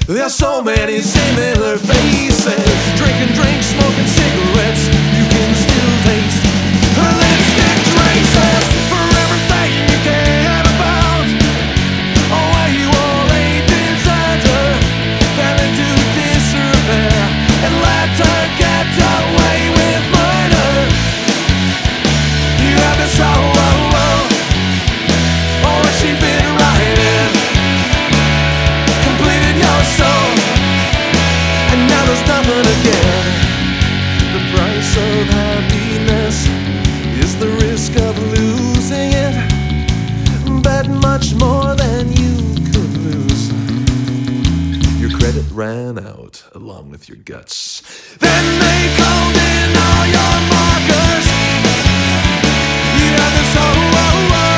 There's so many similar faces, drinking drinks, smoking cigarettes. You can still taste her lipstick traces for everything you cared about. Oh, why you all laid beside her, fell into disrepair, and let her get away with murder. You have been so or she been writing, completed your soul, and now there's nothing again. The price of happiness is the risk of losing it, but much more than you could lose. Your credit ran out along with your guts. Then they called in all your markers. You have this